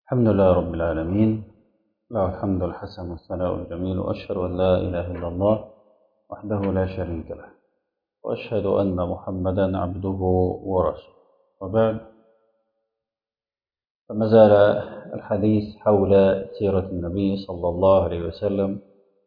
الحمد لله رب العالمين، له الحمد الحسن والثناء الجميل، وأشهد أن لا إله إلا الله وحده لا شريك له، وأشهد أن محمدا عبده ورسوله. وبعد، فما زال الحديث حول سيرة النبي صلى الله عليه وسلم،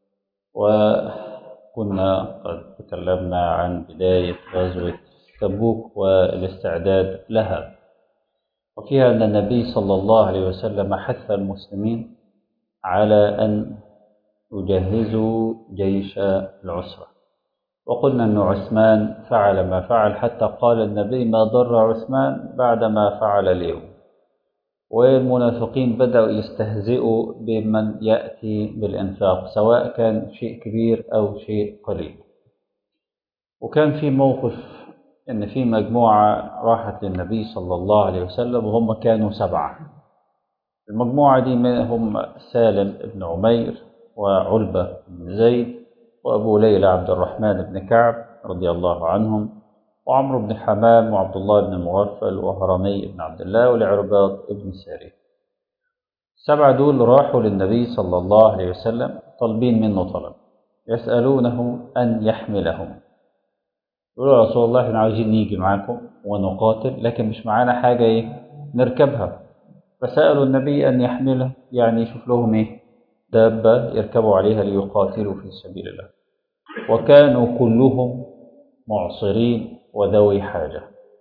وكنا قد تكلمنا عن بداية غزوة تبوك والاستعداد لها، وفيها أن النبي صلى الله عليه وسلم حث المسلمين على أن يجهزوا جيش العسرة. وقلنا أن عثمان فعل ما فعل، حتى قال النبي: ما ضر عثمان بعد ما فعل اليوم. والمنافقين بدأوا يستهزئوا بمن يأتي بالإنفاق، سواء كان شيء كبير أو شيء قليل. وكان في موقف أن في مجموعة راحت للنبي صلى الله عليه وسلم، وهم كانوا 7. المجموعة دي هم سالم بن عمير، وعلبة بن زيد، وأبو ليلى عبد الرحمن بن كعب رضي الله عنهم، وعمرو بن حمام، وعبد الله بن المغفل، وهرمي بن عبد الله، والعرباض بن ساري. 7 دول راحوا للنبي صلى الله عليه وسلم طالبين منه طلب، يسألونه أن يحملهم. يقولوا: يا رسول الله، احنا عايزين نيجي معاكم ونقاتل، لكن مش معانا حاجة نركبها. فسألوا النبي أن يحمله، يعني يشوف لهم دابة يركبوا عليها ليقاتلوا في سبيل الله. وكانوا كلهم معصرين وذوي حاجة.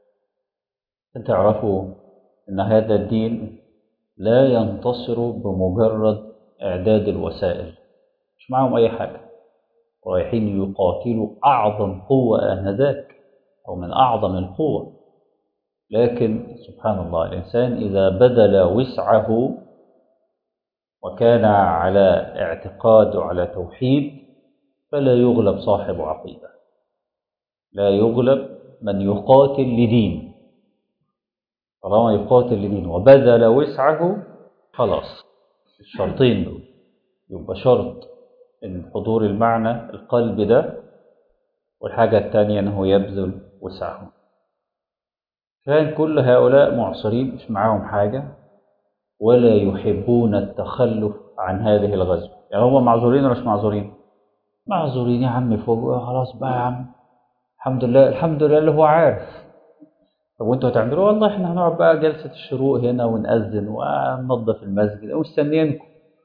تعرفوا أن هذا الدين لا ينتصر بمجرد إعداد الوسائل، مش معهم أي حاجة، رايحين يقاتلوا أعظم قوة آنذاك أو من أعظم القوة. لكن سبحان الله، الإنسان إذا بذل وسعه وكان على اعتقاد وعلى توحيد فلا يغلب صاحب عقيدة، لا يغلب من يقاتل لدين. طالما يقاتل لدين وبذل وسعه، خلاص. الشرطين دول يبقى شرط ان حضور المعنى القلب ده، والحاجة الثانية انه يبذل وسعه. كان كل هؤلاء معصرين، مش معاهم حاجة، ولا يحبون التخلف عن هذه الغزوة. يعني هم معذورين ولا مش معذورين؟ معذورين يا عم، فوق خلاص بقى يا عم، الحمد لله الحمد لله اللي هو عارف. طب وانتوا هتعملوا؟ والله احنا هنقعد بقى جلسة الشروق هنا ونأذن وننظف المسجد ومستنيينكم.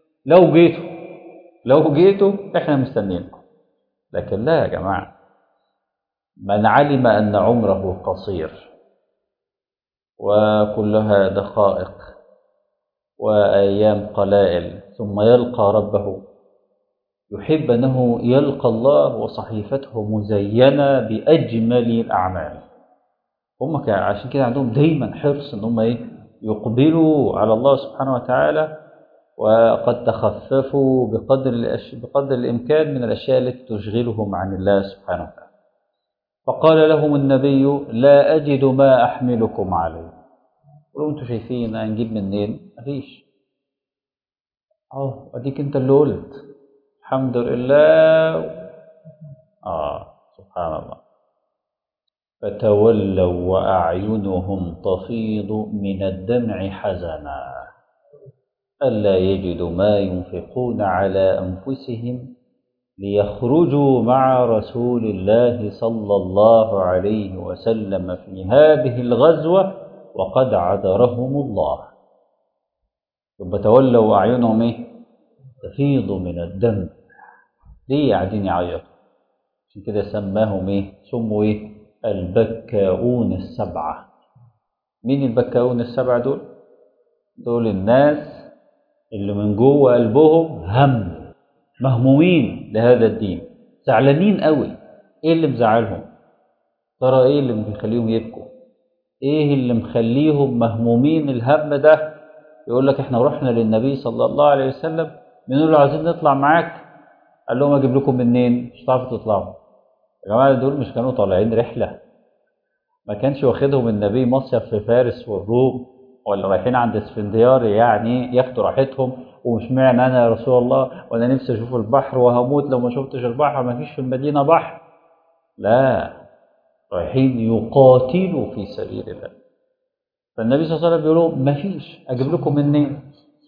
لو جيتوا احنا مستنيينكم. لكن لا يا جماعة، من علم أن عمره قصير وكلها دقائق وأيام قلائل ثم يلقى ربه، يحب أنه يلقى الله وصحيفته مزينة بأجمل الأعمال. هم عشان كده عندهم دايما حرص ان هم يقبلوا على الله سبحانه وتعالى، وقد تخففوا بقدر الإمكان من الأشياء التي تشغلهم عن الله سبحانه وتعالى. فقال لهم النبي: لا أجد ما أحملكم عليه. قالوا: انتوا شايفين هنجيب منين؟ مفيش. اديك انت اللي قلت الحمد لله. سبحان الله. فتولوا وأعينهم تفيض من الدمع حزنا ألا يجدوا ما ينفقون على أنفسهم ليخرجوا مع رسول الله صلى الله عليه وسلم في هذه الغزوة وقد عذرهم الله. ثم تولوا وأعينهم تفيض من الدمع. ليه قاعدين يعيطوا؟ عشان كده سماهم سموا البكاؤون السبعة. مين البكاؤون السبعة دول؟ دول الناس اللي من جوه قلبهم مهمومين لهذا الدين، زعلانين قوي. ايه اللي مزعلهم؟ ترى ايه اللي مخليهم يبكوا؟ ايه اللي مخليهم مهمومين الهم ده؟ يقول لك: احنا رحنا للنبي صلى الله عليه وسلم بنقول له عايزين نطلع معاك، قال لهم: اجيب لكم منين؟ مش هتعرفوا تطلعوا. يا جماعه، دول مش كانوا طالعين رحله؟ ما كانش واخدهم النبي مصيف في فارس والروم، ولا رايحين عند اسفنديار يعني ياخدوا راحتهم؟ ومش معنى انا يا رسول الله وانا نفسي اشوف البحر وهموت لو ما شفتش البحر، ما فيش في المدينه بحر. لا، رايحين يقاتلوا في سبيل الله. فالنبي صلى الله عليه وسلم بيقول لهم: ما فيش، اجيب لكم منين؟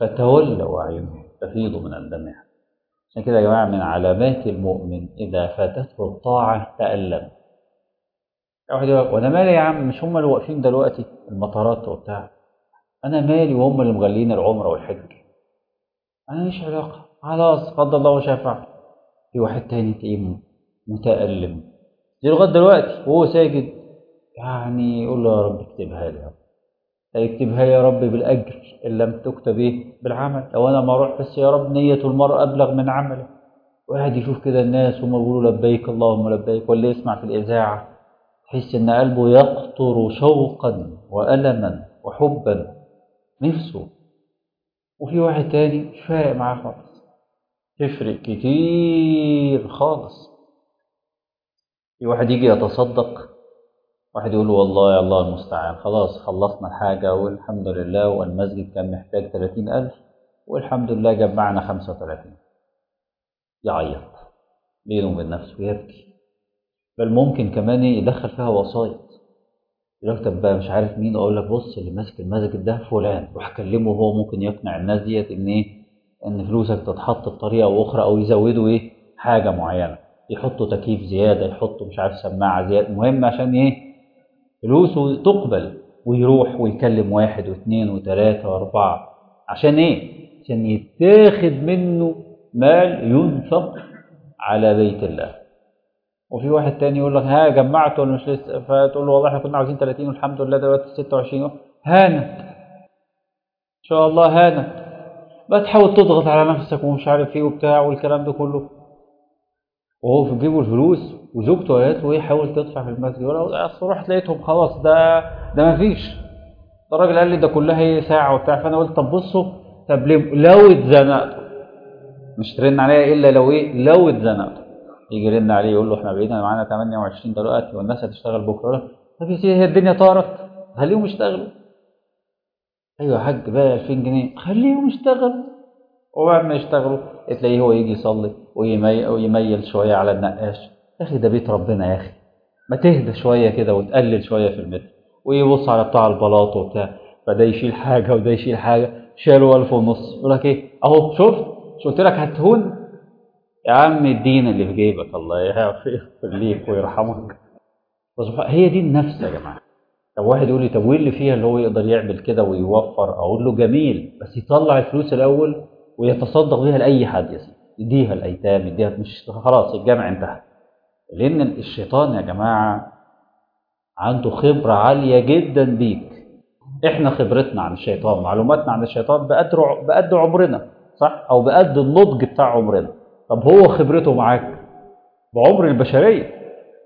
فتولوا أعينهم تفيض من الدمع. عشان كده يا جماعة من علامات المؤمن إذا فاتته الطاعة تألم. واحد يقول لك وأنا مالي يا عم، مش هم اللي واقفين دلوقتي المطارات وبتاع، أنا مالي وهم اللي مغلين العمرة والحج، أنا مش علاقة، خلاص قدر الله وشفع. في واحد تاني تلاقيه متألم دي لغاية دلوقتي وهو ساجد، يعني يقول له يا رب اكتبها لي، اكتبها يا رب بالأجر إن لم تكتب إيه بالعمل، لو أنا ما أروح بس يا رب نية المرء أبلغ من عمله. وقاعد يشوف كده الناس وهم بيقولوا لبيك اللهم لبيك، ولا يسمع في الإذاعة تحس إن قلبه يقطر شوقا وألما وحبا نفسه. وفي واحد تاني مش فارق معاه خالص، تفرق كتير خالص. في واحد يجي يتصدق، واحد يقول له والله يا الله المستعان، خلاص خلصنا الحاجة والحمد لله، والمسجد كان محتاج 30,000 والحمد لله جمعنا 35، يعيط بينه وبين نفسه يبكي. بل ممكن كمان يدخل فيها وسايط، يقول لك طب بقى مش عارف مين، اقول لك بص اللي ماسك المسجد ده فلان، روح كلمه وهو ممكن يقنع الناس ديت ان ايه، ان فلوسك تتحط بطريقه او اخرى، او يزودوا ايه حاجه معينه، يحطوا تكييف زياده، يحطوا مش عارف سماعه زياده، المهم عشان ايه فلوسه تقبل. ويروح ويكلم واحد واثنين وثلاثه واربعه، عشان ايه؟ عشان يتاخد منه مال ينفق على بيت الله. وفي واحد تاني يقول لك ها جمعت ولا مش لسه، فتقول له والله احنا كنا عاوزين 30 والحمد لله دلوقتي 26، هانت ان شاء الله هانت. بقى تحاول تضغط على نفسك ومش عارف ايه وبتاع والكلام ده كله، وهو في جيبه الفلوس وزوجته قالت له ايه حاول تدفع في المسجد، ولا اصل رحت لقيتهم خلاص ده مفيش. الراجل قال لي ده كلها هي ساعه وبتاع، فانا قلت طب بصوا، طب لو اتزنقتوا مش ترن عليا الا لو ايه لو اتزنقتوا. يجي يرن عليه يقول له احنا بقينا معانا 28 دلوقتي والناس هتشتغل بكره، طب يا سيدي هي الدنيا طارت، خليهم يشتغلوا. ايوه يا حاج بقى 2000 جنيه خليهم يشتغلوا. وبعد ما يشتغلوا تلاقيه هو يجي يصلي ويميل شويه على النقاش، يا اخي ده بيت ربنا يا اخي، ما تهدى شويه كده وتقلل شويه في المتر. ويبص على بتاع البلاط وبتاع، فده يشيل حاجه وده يشيل حاجه، شالوا 1500، يقول لك ايه اهو شفت مش قلت لك هتهون يا عم، الدين اللي في جيبك الله يغفر ليك ويرحمك. هي دي النفس يا جماعه. طب واحد يقول لي طب وايه اللي فيها اللي هو يقدر يعمل كده ويوفر، اقول له جميل بس يطلع الفلوس الاول ويتصدق بيها لاي حد يا سيدي، يديها الايتام، يديها، مش خلاص الجامع انتهى. لان الشيطان يا جماعه عنده خبره عاليه جدا بيك. احنا خبرتنا عن الشيطان، معلوماتنا عن الشيطان بقد عمرنا، صح، او بقد النضج بتاع عمرنا. طب هو خبرته معاك بعمر البشريه،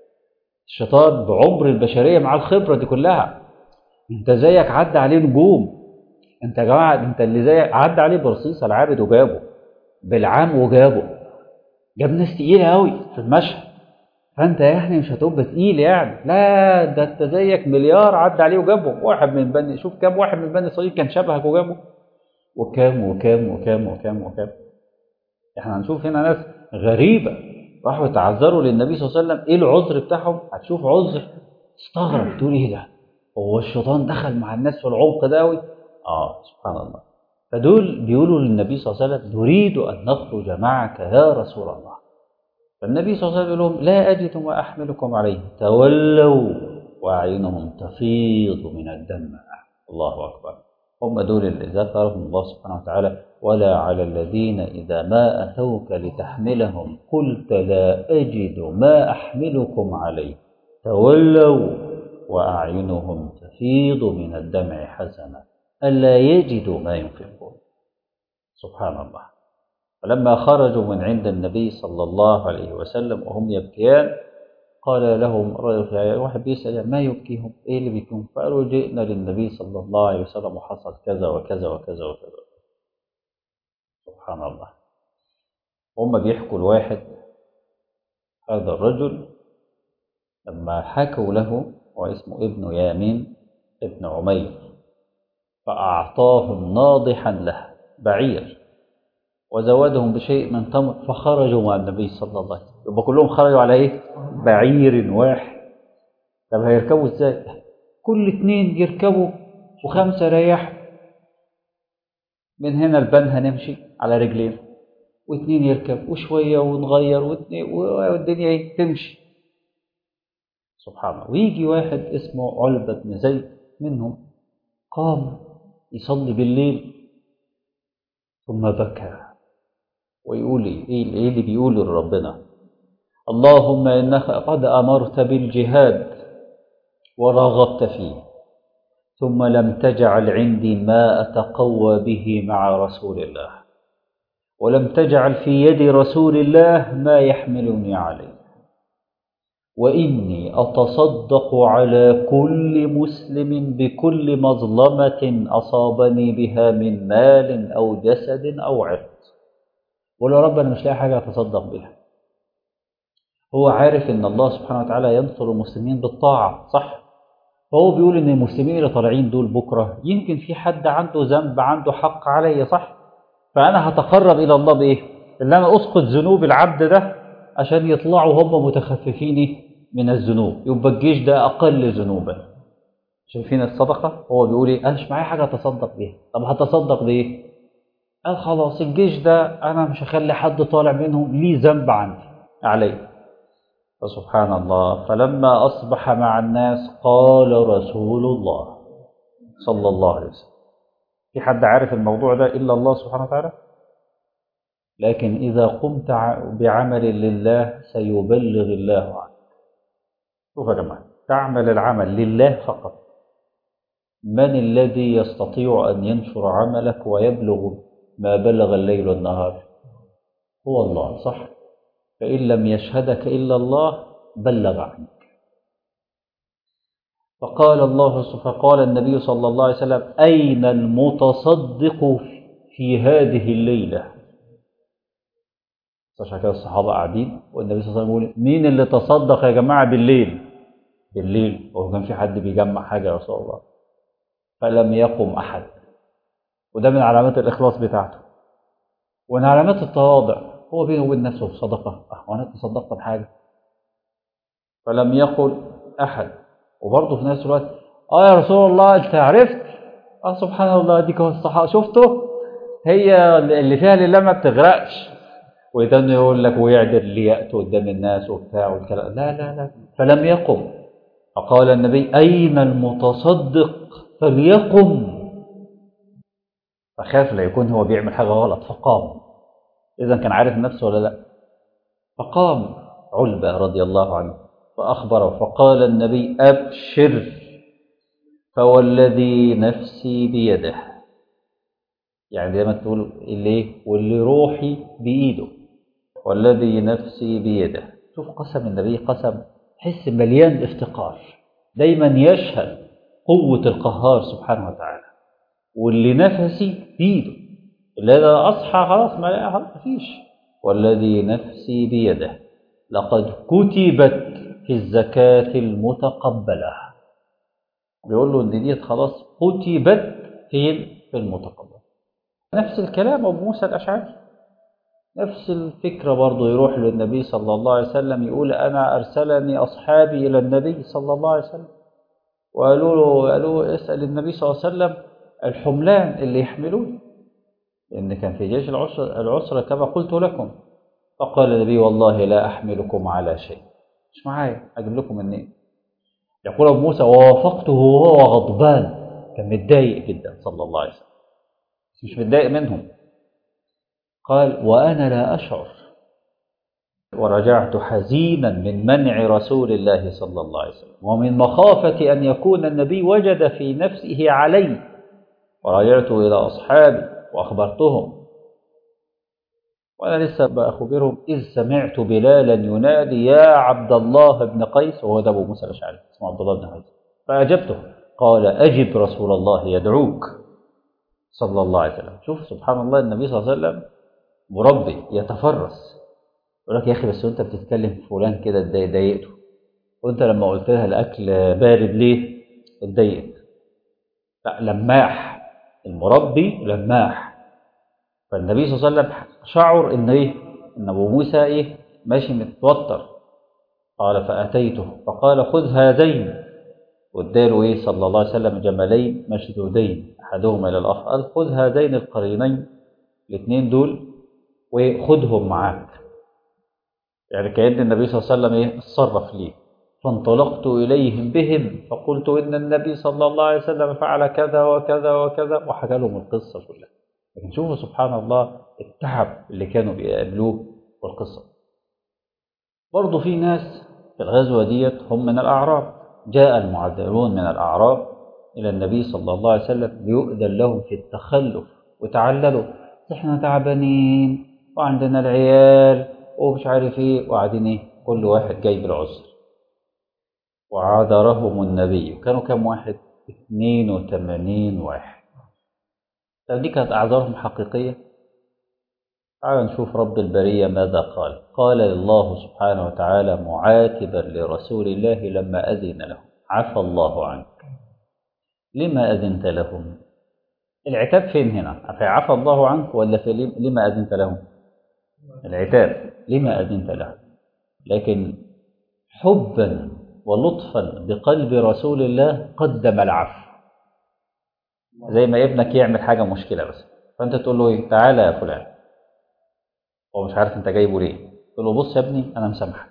الشيطان بعمر البشريه مع الخبره دي كلها. انت زيك عدى عليه نجوم، انت يا جماعه انت اللي زيك عدى عليه برصيصه العابد وجابه، بالعام وجابه، جاب ناس تقيله قوي في المشهد. فانت يعني مش هتبقى تقيل يعني، لا ده انت زيك مليار عدى عليه وجابه. واحد من بني، شوف كام واحد من بني اسرائيل كان شبهك وجابه، وكام وكام وكام وكام وكام. احنا هنشوف هنا ناس غريبه راحوا يتعذروا للنبي صلى الله عليه وسلم، ايه العذر بتاعهم؟ هتشوف عذر استغرب تقول ايه ده، هو الشيطان دخل مع الناس في العمق ده قوي؟ اه سبحان الله. فدول بيقولوا للنبي صلى الله عليه وسلم نريد ان نخرج معك يا رسول الله. فالنبي صلى الله عليه وسلم يقول لهم لا اجد ما احملكم عليه، تولوا واعينهم تفيض من الدمع. الله اكبر. هم دول اللي ذكرهم الله سبحانه وتعالى ولا على الذين اذا ما اتوك لتحملهم قلت لا اجد ما احملكم عليه تولوا واعينهم تفيض من الدمع حزنا الا يجدوا ما ينفقون. سبحان الله. فلما خرجوا من عند النبي صلى الله عليه وسلم وهم يبكيان، قال لهم واحد بيسأل ما يبكيهم، ايه اللي بيكون؟ فقالوا جئنا للنبي صلى الله عليه وسلم وحصل كذا وكذا وكذا وكذا. سبحان الله. هم بيحكوا الواحد، هذا الرجل لما حكوا له، واسمه ابن يامين ابن عمير، فأعطاهم ناضحا له بعير وزودهم بشيء من تمر، فخرجوا مع النبي صلى الله عليه وسلم. يبقى كلهم خرجوا على ايه؟ بعير واحد. طب هيركبوا ازاي؟ كل اتنين يركبوا وخمسة ريحوا. من هنا لبنها نمشي على رجلين، واتنين يركب، وشوية ونغير، والدنيا تمشي. سبحان الله. ويجي واحد اسمه علبة بن زيد منهم، قام يصلي بالليل ثم بكى ويقول ايه اللي بيقوله لربنا؟ اللهم انك قد امرت بالجهاد ورغبت فيه، ثم لم تجعل عندي ما اتقوى به مع رسول الله، ولم تجعل في يد رسول الله ما يحملني عليه، وإني أتصدق على كل مسلم بكل مظلمة أصابني بها من مال أو جسد أو عرض. قول يا رب أنا مش لاقي حاجة أتصدق بها. هو عارف إن الله سبحانه وتعالى ينصر المسلمين بالطاعة، صح؟ فهو بيقول إن المسلمين اللي طالعين دول بكرة يمكن في حد عنده ذنب، عنده حق علي، صح؟ فأنا هتقرب إلى الله بإيه؟ إن أنا أسقط ذنوب العبد ده عشان يطلعوا هم متخففين من الذنوب، يبقى الجيش ده أقل ذنوبا. شايفين الصدقة؟ هو بيقول إيه؟ أنا مش معايا حاجة أتصدق بيها. طب هتصدق بإيه؟ قال خلاص الجيش ده أنا مش هخلي حد طالع منهم ليه ذنب عندي عليه. فسبحان الله، فلما أصبح مع الناس قال رسول الله صلى الله عليه وسلم. في حد عارف الموضوع ده إلا الله سبحانه وتعالى؟ لكن إذا قمت بعمل لله سيبلغ الله عنك. شوف يا جماعة، تعمل العمل لله فقط. من الذي يستطيع أن ينشر عملك ويبلغ ما بلغ الليل والنهار؟ هو الله، صح؟ فإن لم يشهدك إلا الله بلغ عنك. فقال النبي صلى الله عليه وسلم أين المتصدق في هذه الليلة؟ عشان كده الصحابة قاعدين والنبي صلى الله عليه وسلم يقول مين اللي تصدق يا جماعة بالليل؟ بالليل. هو كان في حد بيجمع حاجة يا رسول الله؟ فلم يقم أحد. وده من علامات الإخلاص بتاعته ومن علامات التواضع. هو بينه وبين نفسه صدقة، وأنا تصدقت بحاجة؟ فلم يقل أحد. وبرضه في نفس الوقت يا رسول الله أنت عرفت؟ سبحان الله، ديك الصحابة شفته؟ هي اللي فيها لله ما بتغرقش. ويدنه يقول لك ويعدل ليأت قدام الناس وبتاع والكلام. لا لا لا، فلم يقم. فقال النبي أين المتصدق فليقم. فخاف لا يكون هو بيعمل حاجة غلط فقام. إذا كان عارف نفسه ولا لا؟ فقام علبة رضي الله عنه فأخبره، فقال النبي أبشر فوالذي نفسي بيده. يعني زي ما تقول اللي واللي روحي بإيده، والذي نفسي بيده. شوف قسم النبي، قسم حس مليان افتقار، دايما يشهد قوة القهار سبحانه وتعالى. واللي نفسي بيده، اللي هذا أصحى خلاص ما فيش. والذي نفسي بيده لقد كتبت في الزكاة المتقبلة. بيقول له إن دي خلاص كتبت في المتقبلة. نفس الكلام أبو موسى الأشعري، نفس الفكرة برضه، يروح للنبي صلى الله عليه وسلم يقول أنا أرسلني أصحابي إلى النبي صلى الله عليه وسلم قالوا له اسأل النبي صلى الله عليه وسلم الحملان اللي يحملون، لأن كان في جيش العسرة كما قلت لكم. فقال النبي والله لا أحملكم على شيء، مش معايا، أجيب لكم منين؟ يقول أبو موسى ووافقته وهو غضبان، كان متضايق جدا صلى الله عليه وسلم، مش متضايق منهم. قال وأنا لا أشعر، ورجعت حزينا من منع رسول الله صلى الله عليه وسلم ومن مخافة أن يكون النبي وجد في نفسه علي. ورجعت إلى أصحابي وأخبرتهم وأنا لسه بأخبرهم إذ سمعت بلالا ينادي يا عبد الله بن قيس، وهو ده أبو موسى الأشعري اسمه عبد الله بن قيس. فأجبته قال أجب رسول الله يدعوك صلى الله عليه وسلم. شوف سبحان الله، النبي صلى الله عليه وسلم مربي يتفرس. يقول لك يا أخي بس وأنت بتتكلم فلان كده ضايقته، وأنت لما قلت لها الأكل بارد ليه اتضايقت؟ لا، لماح، المربي لماح. فالنبي صلى الله عليه وسلم شعر ان ان ابو موسى ماشي متوتر. قال فاتيته فقال خذ هذين واداله ايه صلى الله عليه وسلم جملين مشدودين احدهما الى الاخر، قال خذ هذين القرينين الاثنين دول وخذهم معاك. يعني كأن النبي صلى الله عليه وسلم ايه اتصرف ليه. فانطلقت اليهم بهم فقلت ان النبي صلى الله عليه وسلم فعل كذا وكذا وكذا، وحكى لهم القصه كلها. لكن شوفوا سبحان الله التعب اللي كانوا بيقابلوه والقصه. برضه في ناس في الغزوه ديت هم من الاعراب، جاء المعذرون من الاعراب الى النبي صلى الله عليه وسلم ليؤذن لهم في التخلف، وتعللوا احنا تعبانين وعندنا العيال ومش عارف ايه، وقاعدين ايه كل واحد جايب العذر. وعذرهم النبي، كانوا كم واحد؟ 82 واحد. طب دي كانت اعذارهم حقيقيه؟ تعالوا نشوف رب البريه ماذا قال. قال الله سبحانه وتعالى معاتبا لرسول الله لما اذن له: عفى الله عنك لما اذنت لهم. العتاب فين هنا؟ عفى الله عنك ولا في لما اذنت لهم؟ العتاب لما اذنت لهم. لكن حبا ولطفا بقلب رسول الله قدم العفو. زي ما ابنك يعمل حاجه مشكله بس، فانت تقول له ايه؟ تعالى يا فلان، هو مش عارف انت جايبه ليه، تقول له بص يا ابني انا مسامحك،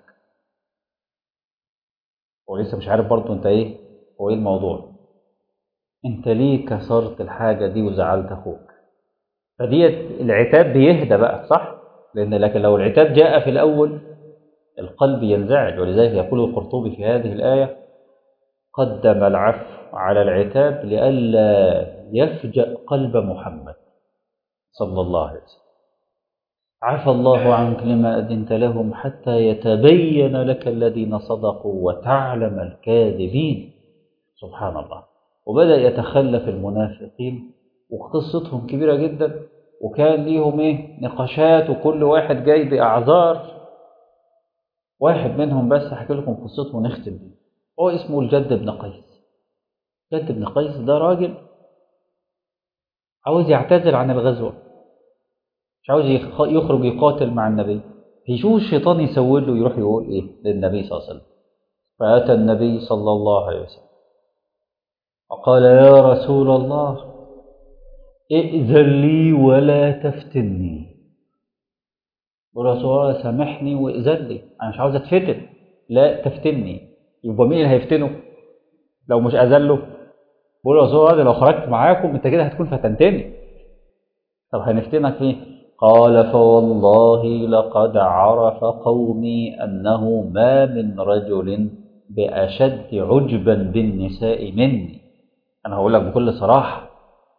هو لسه مش عارف برضه انت ايه، هو ايه الموضوع، انت ليه كسرت الحاجه دي وزعلت اخوك. فديت العتاب بيهدى بقى، صح؟ لكن لو العتاب جاء في الاول القلب ينزعج. ولذلك يقول القرطبي في هذه الايه: قدم العفو على العتاب لئلا يفجأ قلب محمد صلى الله عليه وسلم. عفى الله عنك لما أذنت لهم حتى يتبين لك الذين صدقوا وتعلم الكاذبين. سبحان الله. وبدأ يتخلف المنافقين وقصتهم كبيرة جدا، وكان ليهم ايه نقاشات، وكل واحد جاي بأعذار. واحد منهم بس هحكي لكم قصته ونختم بيه. هو اسمه الجد بن قيس. جد بن قيس ده راجل عاوز يعتذر عن الغزوة، مش عاوز يخرج يقاتل مع النبي. يشوف الشيطان يسول له يروح يقول ايه للنبي صلى الله عليه وسلم. فأتى النبي صلى الله عليه وسلم وقال: يا رسول الله ائذن لي ولا تفتني. يقول له: رسول الله سامحني وائذن لي، انا مش عاوز اتفتن، لا تفتني. يبقى مين اللي هيفتنه لو مش اذن له؟ بيقول له: رسول الله لو خرجت معاكم انت كده هتكون فتنتني. طب هنفتنك فيه؟ قال: فوالله لقد عرف قومي أنه ما من رجل بأشد عجبا بالنساء مني. أنا هقول لك بكل صراحة،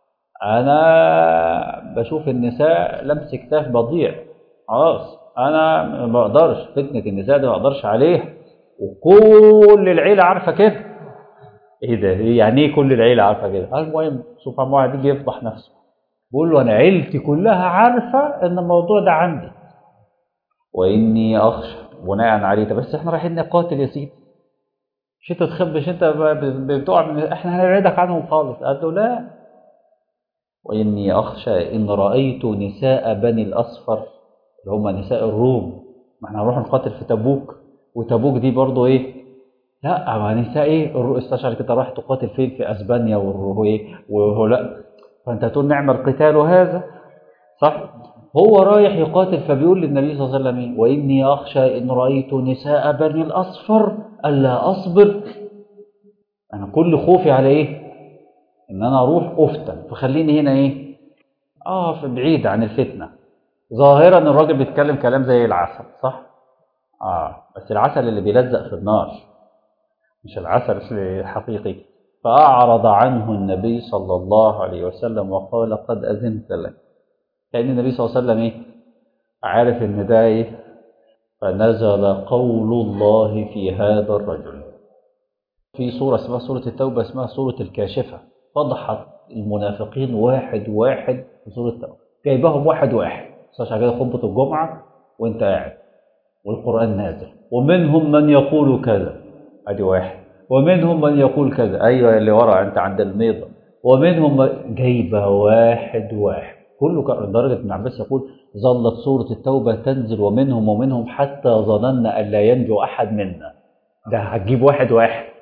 أنا بشوف النساء لمس كتاف بضيع، خلاص أنا ما بقدرش، فتنة النساء دي ما بقدرش عليها، وكل العيلة عارفة كده. إيه ده؟ يعني إيه كل العيلة عارفة كده؟ المهم سبحان الله يجي يفضح نفسه، بقول له: أنا عيلتي كلها عارفة إن الموضوع ده عندي، وإني أخشى بناء عليه. بس إحنا رايحين نقاتل يا سيدي، مش أنت تخبش، أنت بتقع من إحنا هنبعدك عنهم خالص. قال له: لا، وإني أخشى إن رأيت نساء بني الأصفر اللي هم نساء الروم، ما إحنا هنروح نقاتل في تبوك، وتبوك دي برضه إيه؟ لا، ما نساء إيه؟ استشعر كده رايح تقاتل فين؟ في أسبانيا وهو لا، فأنت تقول نعمل قتال هذا، صح؟ هو رايح يقاتل، فبيقول للنبي صلى الله عليه وسلم إيه؟ وإني أخشى إن رأيت نساء بني الأصفر ألا أصبر. أنا كل خوفي على إيه؟ إن أنا أروح أفتن، فخليني هنا إيه؟ في بعيد عن الفتنة. ظاهرا الراجل بيتكلم كلام زي العسل، صح؟ بس العسل اللي بيلزق في النار، مش العسل الحقيقي. فأعرض عنه النبي صلى الله عليه وسلم وقال: قد أذنت لك. كأن النبي صلى الله عليه وسلم إيه؟ عارف إن ده إيه؟ فنزل قول الله في هذا الرجل. في سورة اسمها سورة التوبة، اسمها سورة الكاشفة، فضحت المنافقين واحد واحد في سورة التوبة، جايبهم واحد واحد. عشان كده خطبة الجمعة وانت قاعد والقرآن نازل، ومنهم من يقول كذا، ادي واحد، ومنهم من يقول كذا، ايوه اللي ورا انت عند الميضة، ومنهم جايبه واحد واحد كله. لدرجة ابن عباس يقول: ظلت سورة التوبة تنزل ومنهم حتى ظننا أن لا ينجو أحد منا. ده هتجيب واحد واحد،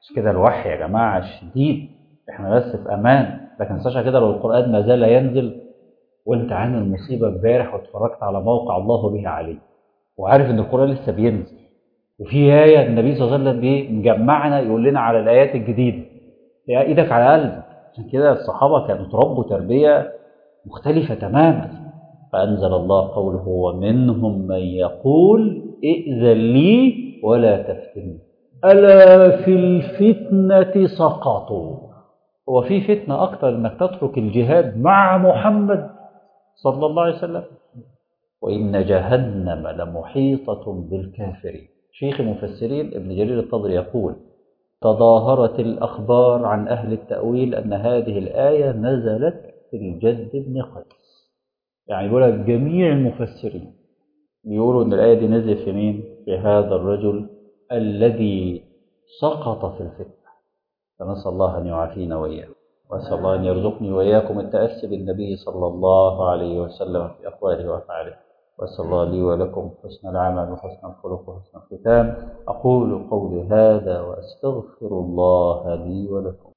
مش كده الوحي يا جماعة شديد، احنا بس في أمان. لكن ساشا كده لو القرآن ما زال ينزل وانت عامل مصيبة امبارح واتفرجت على موقع الله به عليه وعارف ان القرآن لسه بينزل وفي آية النبي صلى الله عليه وسلم مجمعنا يقول لنا على الآيات الجديدة، يا إيدك على قلبك. عشان كده الصحابة كانوا تربوا تربية مختلفة تماما. فأنزل الله قوله ومنهم من يقول ائذن لي ولا تفتني ألا في الفتنة سقطوا. هو في فتنة أكتر إنك تترك الجهاد مع محمد صلى الله عليه وسلم؟ وإن جهنم لمحيطة بالكافرين. شيخ المفسرين ابن جرير الطبري يقول تظاهرت الأخبار عن أهل التأويل أن هذه الآية نزلت في الجد بن قيس. يعني يقول لك جميع المفسرين بيقولوا أن الآية دي نزلت في مين؟ في هذا الرجل الذي سقط في الفتنة. فنسأل الله أن يعافينا وإياكم، وأسأل الله أن يرزقني وإياكم التأسي بالنبي صلى الله عليه وسلم في أقواله وأفعاله. وأسأل الله لي ولكم حسن العمل وحسن الخلق وحسن الختام. أقول قولي هذا وأستغفر الله لي ولكم.